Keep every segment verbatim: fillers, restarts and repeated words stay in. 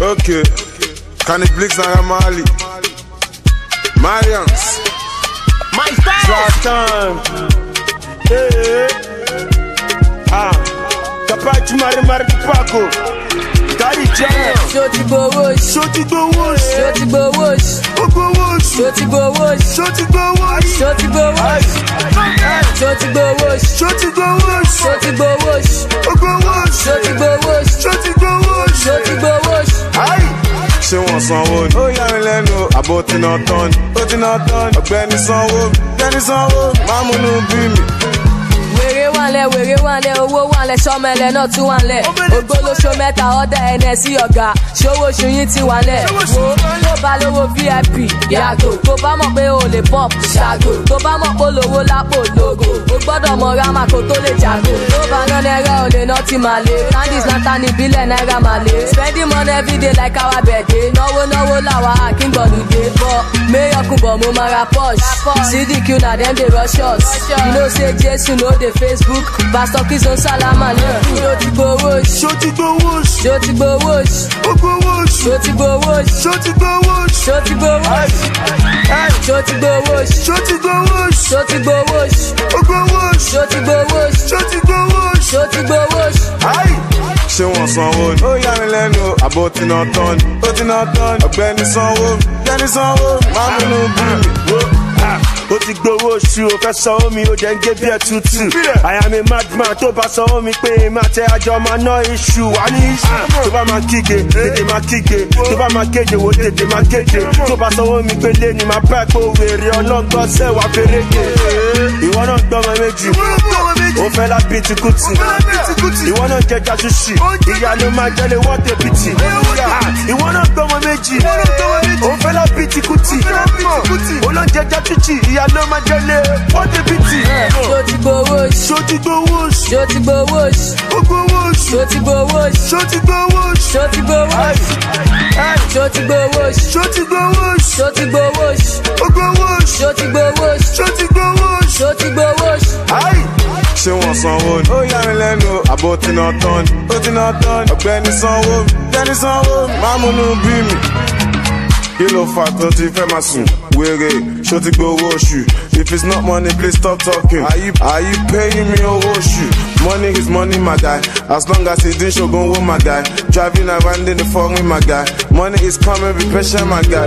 Okay. Can it Blix and Mali? Marians. My style. Zlatan. Hey. Ah. Kapachi Mari Mari Paco. Daddy Jam. Shoti go wash. Shoti go wash. Shoti go wash. Go wash. Shoti go wash. Shoti go wash. Shoti go wash. Shoti go wash. Shoti go wash. Shoti go wash. Go wash. Shoti go wash. Shoti go wash. Shoti go wash. Aye. Ṣé wọ́n sanwó ni? Ó yà mí lẹ́nu, àbò tí náà tán ni. Ó ti náà tán ni. Ọ̀gbẹ́ni sanwó mi, ọ̀gbẹ́ni sanwó mi, máa múnú bí mi. Wèrè wà lẹ̀, wèrè wà lẹ̀, owó wà lẹ̀, sọ́mẹlẹ̀ náà tún wà lẹ̀. Ògbólóṣó mẹ́ta ọ̀dà ẹ̀nẹ̀ sí ọ̀gá, ṣòwò ṣùyìn ti wà lẹ̀. Wo tó bá lówó V I P, yàgò. Tó bá mọ̀ pé o lè pop, ṣàgò. Tó bá mọ̀ pé olówó lápò lógo. O gbọ́dọ̀ mọ rámà kó tó lè jàgò. Tó bá ná náírà ò lè ná ti máa lé. Candies Lantern ìbílẹ̀ náírà máa lé. Spending money everyday like our birthday. Náwó náwó làwa àkíngbọ̀lùdé. Bọ̀ méyọkùn bọ̀ mo máa ra Porsche. C D Q na dem dey rush us. You know say Jésù no dey Facebook, Pastor Kizon Salama náà. Shoti go wash, Shoti go wash. Shoti go wash, Go wash. Shoti go wash, Shoti go wash. Shoti go wash, Shoti go wash, Shoti go wash. Shoti go wash, Go wash. Shoti go wash, Shoti go wash. Shoti go wash. Aye. Ṣé wọ́n sanwó ni? Ó yà mí lẹ́nu, àbò tí náà tán ni. Ó ti náà tán ni. Ọ̀gbẹ́ni sanwó mi, ọ̀gbẹ́ni sanwó mi, máa múnú bí mi. Ó ti gbowó oṣù, ó fẹ́ sanwó mi, ó jẹ́ ń gé bí ẹ̀ tútù. I am a madman, tó bá sanwó mi pé máa tẹ àjọ máa ná iṣu. Wà ní iṣu. Tó bá máa kígbe, tètè máa kígbe. Tó bá máa kéde, wò tètè máa kéde. Tó bá sanwó mi pé lé ni máa bá ẹ̀pọ̀ wèrè ọlọ́gbọ́n sẹ́wà fèrèkè. Ìwọ náà gbọ́mọ méjì. Ó fẹ́ lábí ti kùtì. Ìwọ náà jẹja ṣuṣì. Ìyá ló máa jẹ́lé wọ́n tẹ̀bìtì. Ìwọ náà gbọ́mọ méjì. Ó fẹ́ lábí ti kùtì. Ó lọ jẹja ṣuṣì. Ìyá ló máa jẹ́lé wọ́n tẹ̀bìtì. Shoti go wash, Shoti go wash. Shoti go wash, Go wash. Shoti go wash, Shoti go wash. Shoti go wash, Shoti go wash, Shoti go wash. Shoti go wash, Go wash. Shoti go wash, Shoti go wash. Shoti go wash. Aye. Ṣé wọ́n sanwó ni? Ó yà mí lẹ́nu, àbò tí náà tán ni. Ó ti náà tán ni. Ọ̀gbẹ́ni sanwó mi, ọ̀gbẹ́ni sanwó mi, máa múnú bí mi. Kí ló fà tó ti fẹ́ máa sùn? Wèrè, ṣó ti gbowó oṣù? If it's not money, please stop talking. Are you, are you paying me owó oṣù? Money is money, my guy. As long as it's in Shogun, with my guy. Driving around in the phone with my guy. Money is coming, be patient, my guy.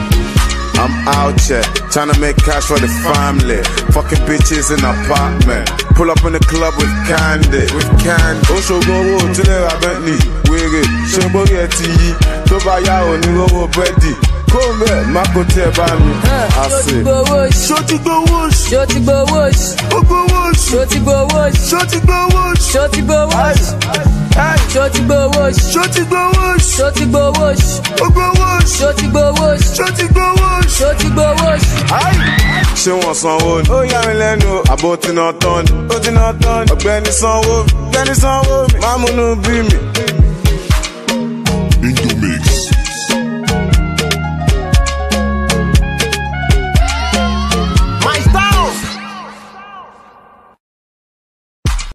I'm out here, trying to make cash for the family. Fucking bitches in apartment. Pull up in the club with candy, with candy. Oh, Shogun, wo, today I Bentley. Wèrè, ṣé borí ẹ ti yí? Tó bá yá ò ní rówó búrẹ́dì. Come here, má kò tiẹ̀ bá mi. Shoti go wash, Shoti go wash. Shoti go wash, Go wash. Shoti go wash, Shoti go wash. Shoti go wash, Shoti go wash, Shoti go wash. Shoti go wash, Go wash. Shoti go wash, Shoti go wash. Shoti go wash. Ṣé wọ́n sanwó ni? Ó yà mí lẹ́nu, àbò tí náà tán ni. Ó ti náà tán ni. Ọ̀gbẹ́ni sanwó mi, ọ̀gbẹ́ni sanwó mi, máa múnú bí mi.